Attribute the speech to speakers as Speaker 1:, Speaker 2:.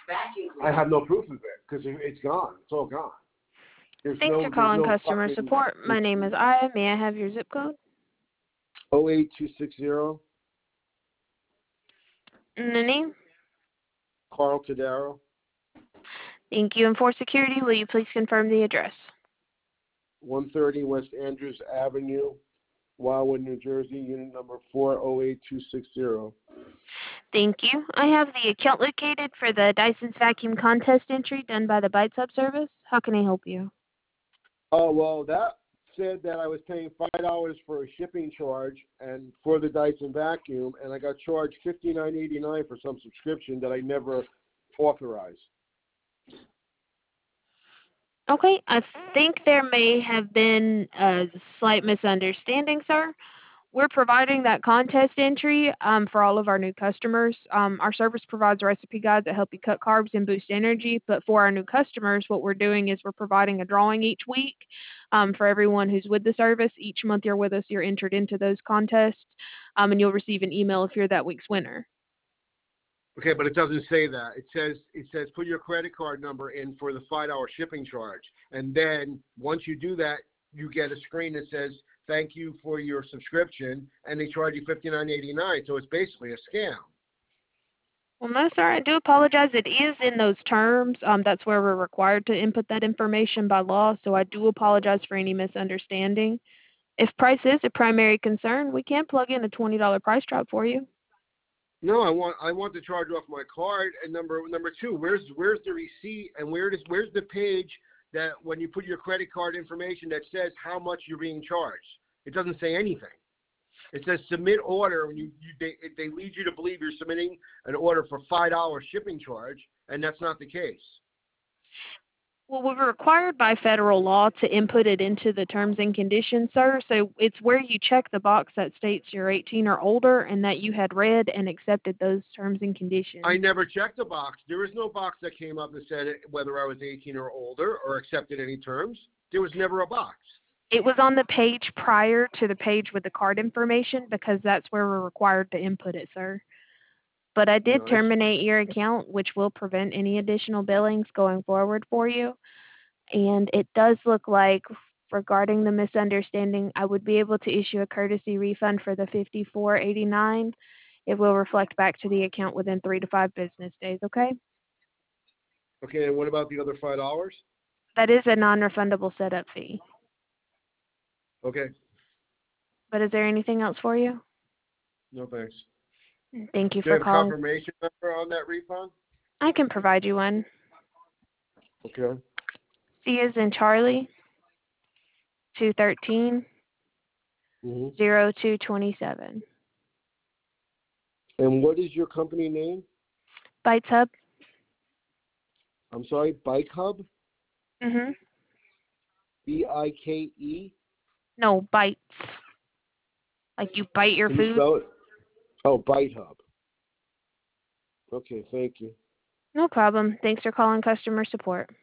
Speaker 1: I have no proof of it because it's gone. It's all gone.
Speaker 2: Thanks for calling customer support. My name is Aya. May I have your zip code?
Speaker 1: 08260.
Speaker 2: And the name?
Speaker 1: Carl Tadaro.
Speaker 2: Thank you. And for security, will you please confirm the address?
Speaker 1: 130 West Andrews Avenue, Wildwood, New Jersey, unit number 408260.
Speaker 2: Thank you. I have the account located for the Dyson's vacuum contest entry done by the Bite Sub service. How can I help you?
Speaker 1: Oh, well, that said that I was paying $5 for a shipping charge and for the Dyson vacuum, and I got charged $59.89 for some subscription that I never authorized.
Speaker 2: Okay, I think there may have been a slight misunderstanding, sir. We're providing that contest entry for all of our new customers. Our service provides recipe guides that help you cut carbs and boost energy. But for our new customers, what we're doing is we're providing a drawing each week for everyone who's with the service. Each month you're with us, you're entered into those contests, and you'll receive an email if you're that week's winner.
Speaker 1: Okay, but it doesn't say that. It says put your credit card number in for the $5 shipping charge, and then once you do that, you get a screen that says thank you for your subscription, and they charge you $59.89. So it's basically a scam.
Speaker 2: Well, no, sir. I do apologize. It is in those terms. That's where we're required to input that information by law. So I do apologize for any misunderstanding. If price is a primary concern, we can plug in a $20 price drop for you.
Speaker 1: No, I want to charge off my card. And number two, where's the receipt and where's the page that when you put your credit card information that says how much you're being charged? It doesn't say anything. It says submit order, and they lead you to believe you're submitting an order for $5 shipping charge, and that's not the case.
Speaker 2: Well, we're required by federal law to input it into the terms and conditions, sir. So it's where you check the box that states you're 18 or older and that you had read and accepted those terms and conditions.
Speaker 1: I never checked the box. There was no box that came up and said whether I was 18 or older or accepted any terms. There was never a box.
Speaker 2: It was on the page prior to the page with the card information because that's where we're required to input it, sir. But I did terminate your account, which will prevent any additional billings going forward for you. And it does look like, regarding the misunderstanding, I would be able to issue a courtesy refund for the $54.89. It will reflect back to the account within 3 to 5 business days, okay?
Speaker 1: Okay, and what about the other $5?
Speaker 2: That is a non-refundable setup fee.
Speaker 1: Okay.
Speaker 2: But is there anything else for you?
Speaker 1: No, thanks.
Speaker 2: Thank you
Speaker 1: for calling. Do you have a
Speaker 2: calling.
Speaker 1: confirmation number on that refund?
Speaker 2: I can provide you one.
Speaker 1: Okay.
Speaker 2: C is in Charlie, 213 0227.
Speaker 1: And what is your company name?
Speaker 2: Bites Hub.
Speaker 1: I'm sorry, Bike Hub?
Speaker 2: Mhm.
Speaker 1: BIKE?
Speaker 2: No, bites. Like you bite your
Speaker 1: Can
Speaker 2: food.
Speaker 1: you spell it? Oh, Bite Hub. Okay, thank you.
Speaker 2: No problem. Thanks for calling customer support.